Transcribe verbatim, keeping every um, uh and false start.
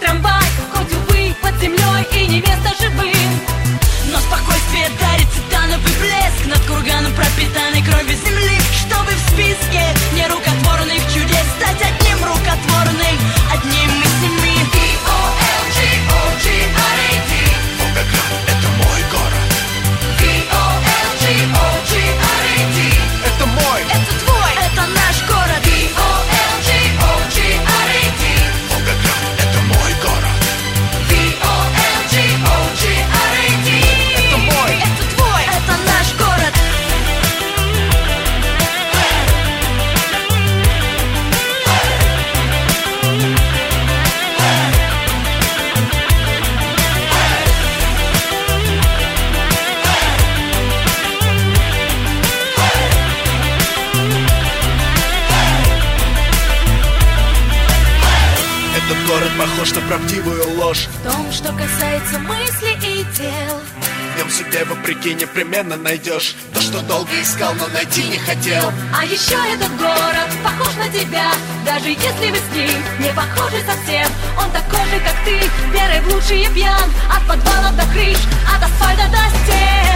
трамвай, хоть, увы, под землей и не место живым. Но спокойствие дарит титановый блеск над курганом, пропитанной кровью земли, чтобы в списке нерукотворных чудес стать одним рукотворным, одним из семи. Ви О Л Джи О Джи Ар Эй Ди. Волгоград — это мой город. Ви О Л Джи О Джи Ар Эй Ди. Это мой, Это твой, это наш город. Ви О Л Джи О Джи Ар Эй Ди. Волгоград — это мой город. Ви О Л Джи О Джи Ар Эй Ди. Это мой, Это твой, это наш город. этот город похож на правдивую ложь. В том, что касается мыслей и дел, В нем себе вопреки непременно найдешь то, что долго искал, но найти не хотел. а еще этот город похож на тебя. Даже если вы с ним не похожи совсем, он такой же, как ты, верой в лучшее пьян. От подвала до крыш, от асфальта до стен.